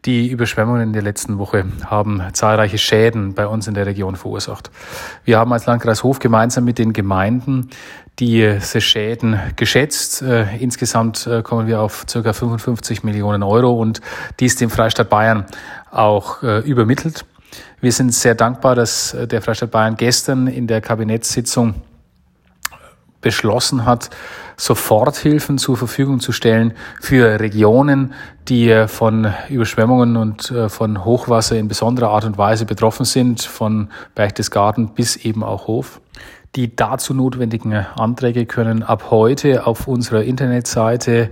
Die Überschwemmungen in der letzten Woche haben zahlreiche Schäden bei uns in der Region verursacht. Wir haben als Landkreis Hof gemeinsam mit den Gemeinden diese Schäden geschätzt. Insgesamt kommen wir auf ca. 55 Millionen Euro und dies dem Freistaat Bayern auch übermittelt. Wir sind sehr dankbar, dass der Freistaat Bayern gestern in der Kabinettssitzung beschlossen hat, Soforthilfen zur Verfügung zu stellen für Regionen, die von Überschwemmungen und von Hochwasser in besonderer Art und Weise betroffen sind, von Berchtesgaden bis eben auch Hof. Die dazu notwendigen Anträge können ab heute auf unserer Internetseite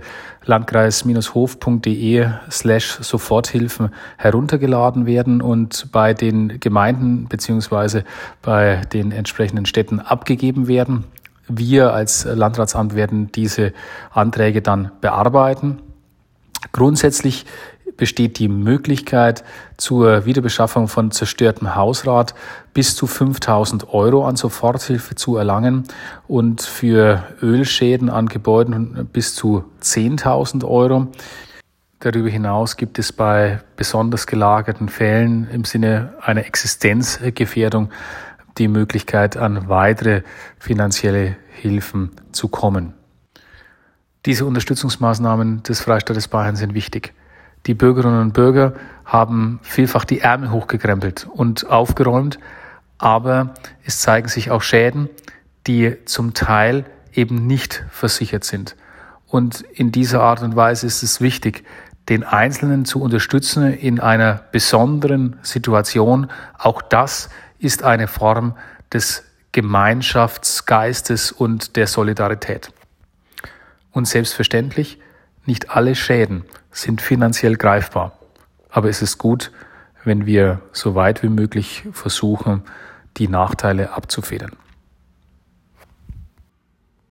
landkreis-hof.de/Soforthilfen heruntergeladen werden und bei den Gemeinden bzw. bei den entsprechenden Städten abgegeben werden. Wir als Landratsamt werden diese Anträge dann bearbeiten. Grundsätzlich besteht die Möglichkeit, zur Wiederbeschaffung von zerstörtem Hausrat bis zu 5.000 Euro an Soforthilfe zu erlangen und für Ölschäden an Gebäuden bis zu 10.000 Euro. Darüber hinaus gibt es bei besonders gelagerten Fällen im Sinne einer Existenzgefährdung die Möglichkeit, an weitere finanzielle Hilfen zu kommen. Diese Unterstützungsmaßnahmen des Freistaates Bayern sind wichtig. Die Bürgerinnen und Bürger haben vielfach die Ärmel hochgekrempelt und aufgeräumt, aber es zeigen sich auch Schäden, die zum Teil eben nicht versichert sind. Und in dieser Art und Weise ist es wichtig, den Einzelnen zu unterstützen in einer besonderen Situation. Auch das ist eine Form des Gemeinschaftsgeistes und der Solidarität. Und selbstverständlich, nicht alle Schäden sind finanziell greifbar. Aber es ist gut, wenn wir so weit wie möglich versuchen, die Nachteile abzufedern.